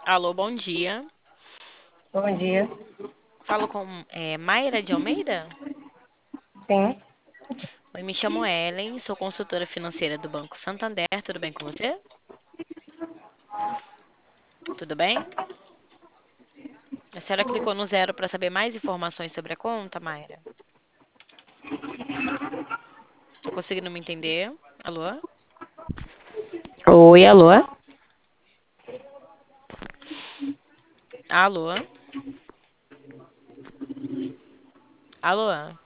Alô, bom dia. Bom dia. Falo com Mayra de Almeida? Sim, Oi, me chamo Ellen, sou consultora financeira do Banco Santander. Tudo bem com você? Tudo bem? A senhora clicou no zero para saber mais informações sobre a conta, Mayra? Tá conseguindo me entender? Alô? Oi, alô? Alô? Alô?